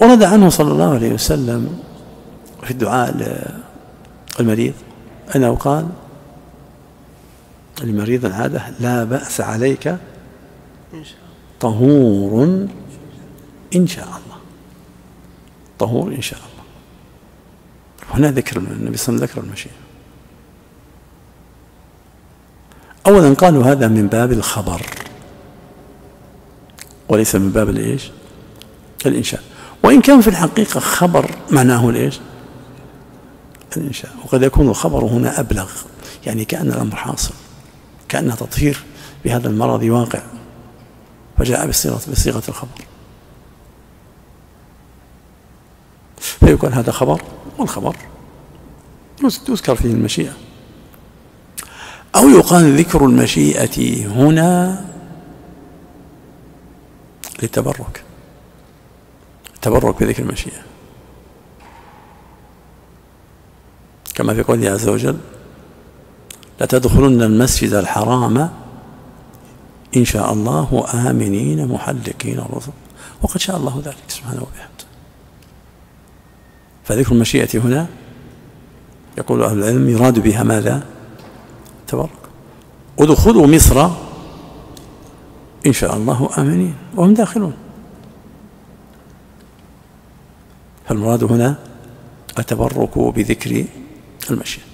ورد عنه صلى الله عليه وسلم في الدعاء للمريض أنه قال لمريض العادة: لا بأس عليك طهور إن شاء الله. طهور إن شاء الله. هنا ذكر النبي صلى الله عليه وسلم ذكر المشيئة. أولا قالوا هذا من باب الخبر وليس من باب الإيش؟ الإنشاء، وإن كان في الحقيقة خبر معناه الإيش؟ الإنشاء. وقد يكون الخبر هنا أبلغ، يعني كأن الأمر حاصل، كأن تطهير بهذا المرض واقع، فجاء بصيغة الخبر، فيكون هذا خبر، والخبر تذكر فيه المشيئة. أو يقال ذكر المشيئة هنا للتبرك، التبرك بذكر المشيئة، كما في قوله عز وجل: لتدخلن المسجد الحرام إن شاء الله آمنين محلقين رؤوسكم، وقد شاء الله ذلك سبحانه وبحمده. فذكر المشيئة هنا يقول أهل العلم يراد بها ماذا؟ تبرك. ودخلوا مصر إن شاء الله آمنين وهم داخلون، فالمراد هنا التبرك بذكر المشيئة.